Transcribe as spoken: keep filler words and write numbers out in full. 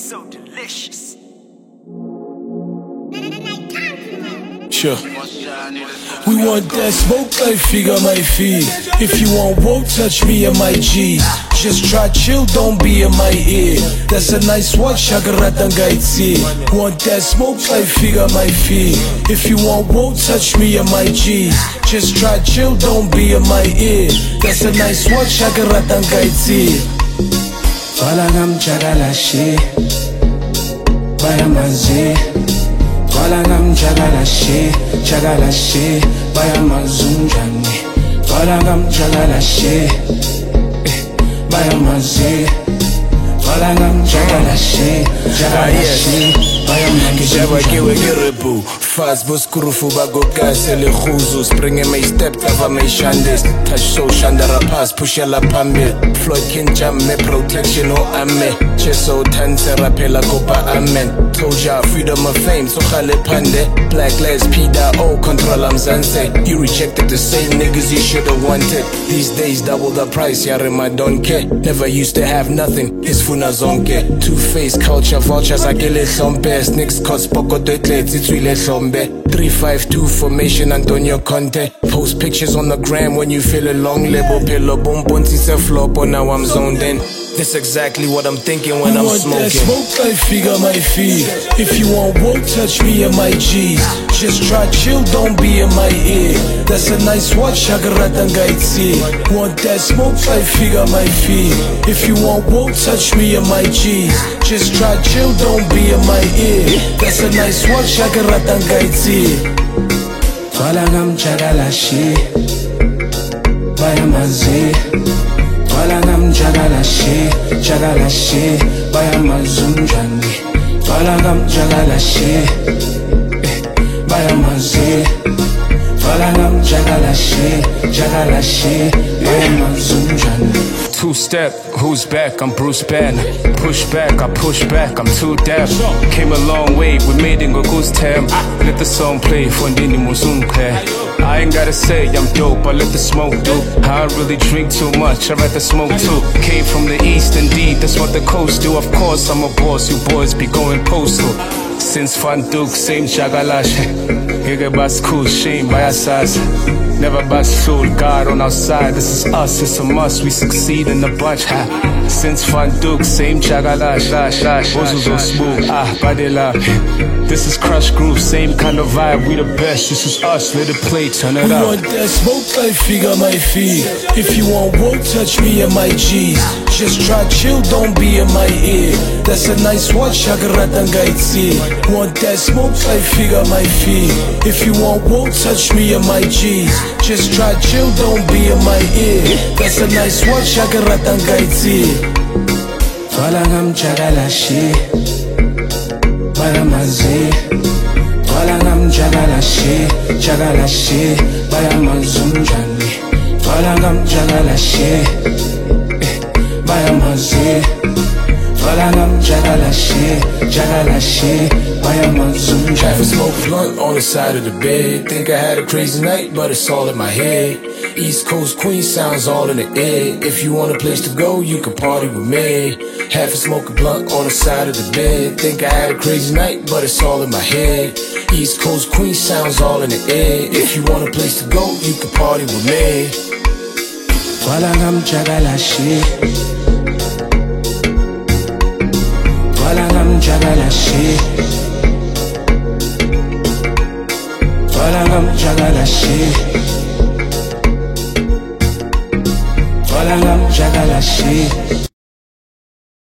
so delicious. Sure. We want that smoke like figure my feet. If you want woke, touch me and my G's. Just try chill, don't be in my ear. That's a nice watch, Shagaratangaizi. Want that smoke like figure my feet. If you want woke, touch me and my G's. Just try chill, don't be in my ear. That's a nice watch, Shagaratangaizi. Falangam chagalashi Bayamazi Falangam chagalashi Chagalashi Bayamazunjani Falangam chagalashi Bayamazi Falangam chagalashi Chagalashi Bayamazunjani Faz buskurufu bagoka sele khuzu Springe me step tava me shandes Touch so shandara pass pushela pambe Floyd kinjam me protection o ame Cheso tanse rapela kopa amen Told ya freedom of fame so khale pande Black les pida o control am zanse You rejected the same niggas you should've wanted These days double the price yare ma don't care Never used to have nothing his funa zonke Two-faced culture vultures akele hlompe Snicks cause poko doitlets it's really hlompe three five two formation Antonio Conte Post pictures on the gram when you feel a long label Pillow boom boom tisa flopo now I'm zoned in That's exactly what I'm thinking when I'm smoking that smoke like figure my feet. If you want woke, touch me and my G's. Just try chill, don't be in my ear. That's a nice watch, Shagaratangaizi. Want that smoke like figure my feet. If you want woke, touch me and my G's. Just try chill, don't be in my ear. That's a nice watch, Shagaratangaizi. Falangam chagalashi Bayamazi Falangam chagalashi Chagalashi Bayamazunjani Falangam chagalashi Bayamazi Falangam chagalashi Chagalashi Bayamazunjani Two-step, who's back? I'm Bruce Banner. Push back, I push back, I'm too deaf. Came a long way, we made it go goose tam. Let the song play for Ndini Muzunke. I ain't gotta say I'm dope, I let the smoke do. I don't really drink too much, I rather smoke too. Came from the east, indeed, that's what the coast do. Of course I'm a boss, you boys be going postal. Since Van Duke, same Jagalash. Hige bas cool, shame by our size. Never bas soul, God on our side. This is us, it's a must, we succeed in the bunch. Ha. Since Van Duke, same Jagalash. Bozo so smooth, ah, badela. This is Crush Groove, same kind of vibe, we the best. This is us, let it play, turn it we up. We want that smoke like figure my feet. If you want woke, touch me and my G's. Just try chill, don't be in my ear. That's a nice watch, Shagaratangaizi. Want that smoke like figure my feet. If you want woke, touch me and my G's. Just try chill, don't be in my ear. That's a nice watch, Shagaratangaizi. Falangam chagalashi Bayamazi Falangam chagalashi Chagalashi Bayamazunjani Falangam chagalashi Bayamazi Falangam chagalashi Chagalashi Bayamazunjani Half a smoke blunt on the side of the bed. Think I had a crazy night, but it's all in my head. East Coast Queen sounds all in the air. If you want a place to go, you can party with me. Half a smoke a blunt on the side of the bed. Think I had a crazy night, but it's all in my head. East Coast Queen sounds all in the air. If you want a place to go, you can party with me. Falangam chagalashi Falangam chagalashi Falangam chagalashi Falangam chagalashi